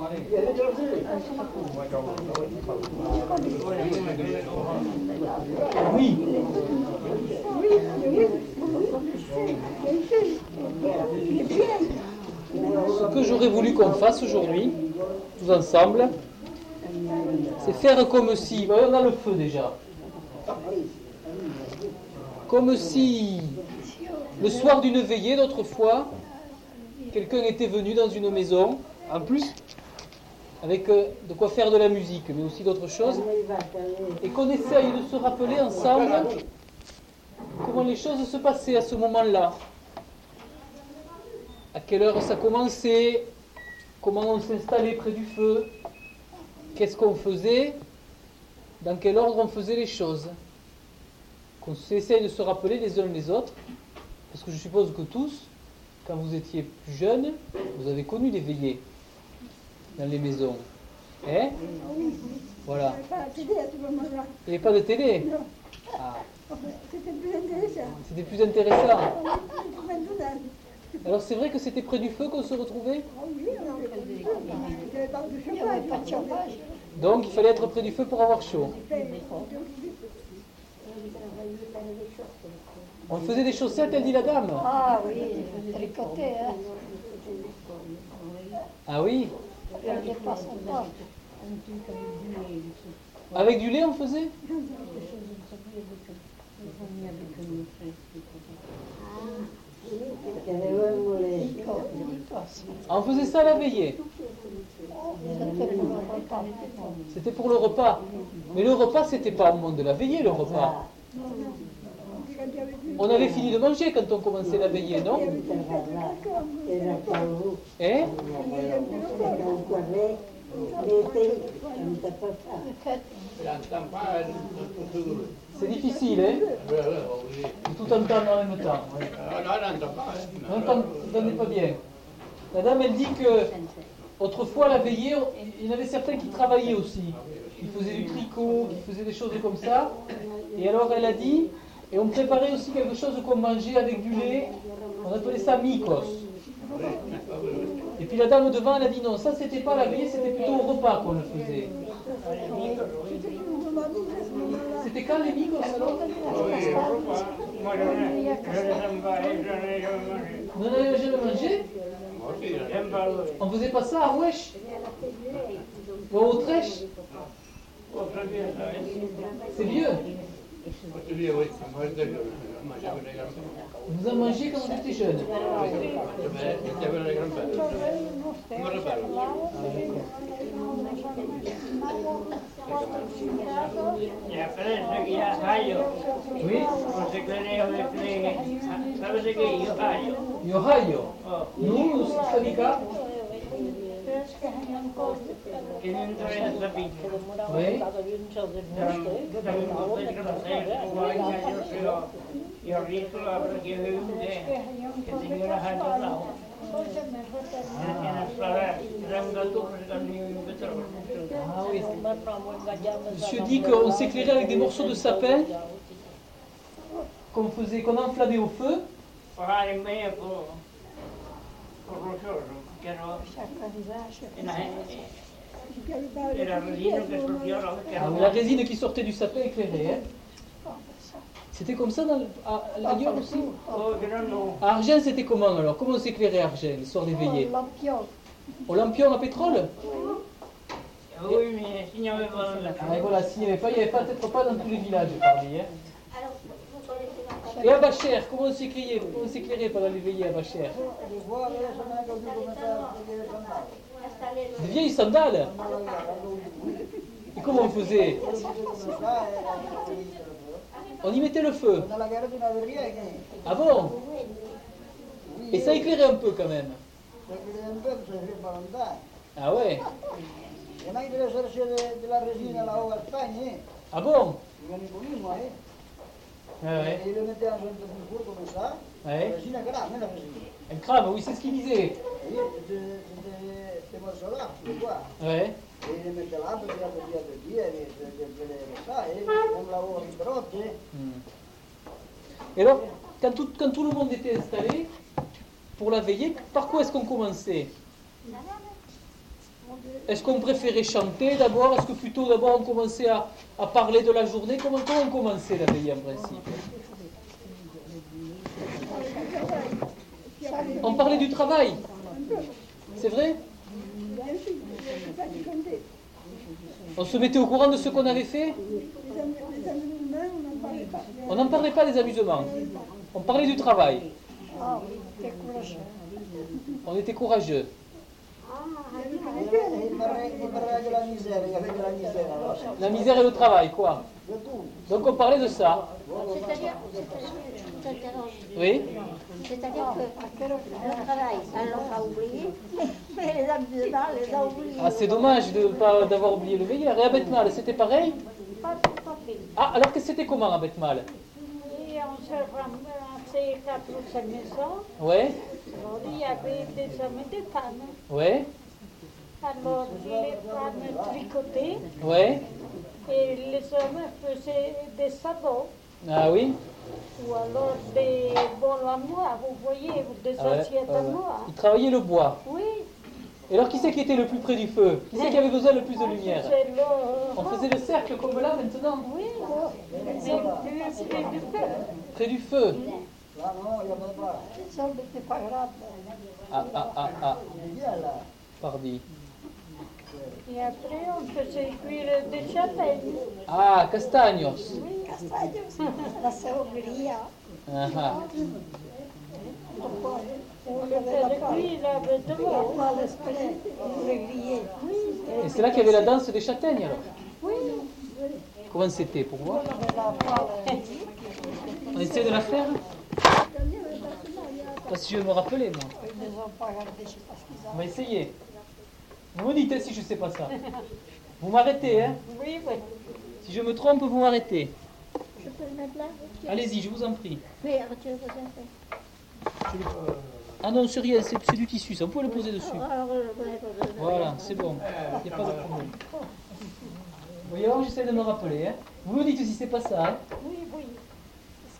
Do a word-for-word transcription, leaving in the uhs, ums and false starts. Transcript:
Oui. Ce que j'aurais voulu qu'on fasse aujourd'hui, tous ensemble, c'est faire comme si... On a le feu déjà. Comme si, le soir d'une veillée d'autrefois, quelqu'un était venu dans une maison, en plus, avec euh, de quoi faire de la musique, mais aussi d'autres choses, et qu'on essaye de se rappeler ensemble comment les choses se passaient à ce moment-là. À quelle heure ça commençait, comment on s'installait près du feu, qu'est-ce qu'on faisait, dans quel ordre on faisait les choses. Qu'on essaye de se rappeler les uns les autres, parce que je suppose que tous, quand vous étiez plus jeunes, vous avez connu les veillées dans les maisons. Hein? Voilà. Il n'y avait pas de télé. Ah. C'était plus intéressant. C'était plus intéressant. Alors c'est vrai que c'était près du feu qu'on se retrouvait? Donc il fallait être près du feu pour avoir chaud. On faisait des chaussettes, elle dit la dame. Ah oui, tricoté, hein. Ah oui? Elle dépasse pas. Avec du lait on faisait? On faisait ça à la veillée. C'était pour le repas. Mais le repas, c'était pas au moment de la veillée, le repas. On avait fini de manger quand on commençait la veillée, non? Eh? C'est difficile, hein? De tout entendre en même temps. On n'entendait pas bien. La dame, elle dit que autrefois, la veillée, il y en avait certains qui travaillaient aussi. Qui faisaient du tricot, qui faisaient des choses comme ça. Et alors, elle a dit, et on préparait aussi quelque chose qu'on mangeait avec du lait. On appelait ça mikos. Et puis la dame devant, elle a dit non, ça c'était pas la veillée, c'était plutôt au repas qu'on le faisait. C'était quand les mikos alors? Vous n'en avez jamais mangé? On faisait pas ça à Wesh? Ou à Autrèche? C'est vieux. Vous en mangez quand vous étiez jeune? Oui? Yohayo? Nous, Sanika? Oui? Ah oui. Monsieur dit qu'on s'éclairait avec des morceaux de sapin qu'on faisait, qu'on enflammait au feu. Ah, la résine qui sortait du sapin éclairée. Hein. C'était comme ça dans le, à, à ailleurs aussi? À Argent, c'était comment alors? Comment on s'éclairait à Argent, le soir des veillées? Au lampion à pétrole? Oui, mais s'il n'y avait pas... Ah, voilà, s'il n'y avait pas, il n'y avait pas, peut-être pas dans tous les villages, parmi, hein. Et à Bachère, comment on s'éclairait, comment on s'éclairait pendant les veillées à Bachère? Des vieilles sandales? Et comment on faisait? On y mettait le feu? Ah bon? Et ça éclairait un peu quand même? Ah ouais? Ah bon? Ah ouais. Et il le mettait dans un four comme ça. Ouais. La résine crame, la résine. Elle crame, oui, c'est ce qu'il disait. Oui, c'était ces morceaux-là, tu vois. Ouais. Et il le mettait là, petit à petit à petit, et il ça, et on l'a vu brotte. Et alors, quand tout, quand tout le monde était installé, pour la veillée, par quoi est-ce qu'on commençait? Est-ce qu'on préférait chanter d'abord? Est-ce que plutôt d'abord on commençait à, à parler de la journée? Comment, comment on commençait la veillée en principe? On parlait du travail. C'est vrai? On se mettait au courant de ce qu'on avait fait? On n'en parlait pas des amusements. On parlait du travail. On était courageux. La misère et le travail, quoi. Donc on parlait de ça. C'est-à-dire, Oui. c'est-à-dire que le travail, ça ne l'a pas oublié, mais les amusements, les a oubliés. Ah, c'est dommage de pas d'avoir oublié le veillé. Et à Beth-Mal, c'était pareil? Pas, pas pire. Ah, alors que c'était comment à Beth-Mal? Et on se ramassait quatre ou cinq maisons. Ouais, Alors, il y avait des hommes et des femmes. ouais, Alors, les femmes tricotaient ouais. et les hommes faisaient des sabots. Ah oui. Ou alors des bols à moi, vous voyez, des Ah ouais, assiettes ouais, à ouais. moi. Il travaillait le bois. Oui, Et alors qui c'est qui était le plus près du feu? Qui c'est qui avait besoin le plus de lumière? c'est le... On faisait le cercle comme là maintenant. Oui, c'est plus près du feu. Près du feu. Là, non, il n'y avait pas. Les hommes n'étaient pas grands. Ah, ah, ah, ah. Bien là. Pardi. Et après, on faisait cuire des châtaignes. Ah, castaños. Castaños, la cervería. Ah, ah. On le faisait cuire avec de l'eau. On va l'esprit, on les grillait. Et c'est là qu'il y avait la danse des châtaignes alors. Oui, Comment c'était pour voir? On avait la poêle. On essaie de la faire? Pas si je vais me rappeler moi. Ils ne les ont pas gardés, je ne sais pas ce qu'ils On va essayer. Vous me dites hein, si je ne sais pas ça. Vous m'arrêtez, hein? oui, oui. Si je me trompe, vous m'arrêtez. Je peux le mettre là? Allez-y, je vous en prie. Oui, retire le fait. Je le- Ah non, c'est rien, c'est c'est du tissu, ça. Vous pouvez le poser dessus. Alors, je connais pas de... Voilà, c'est bon. Il n'y a pas de problème. Vous voyez, alors j'essaie de me rappeler. Hein. Vous me dites si c'est pas ça. Hein. Oui,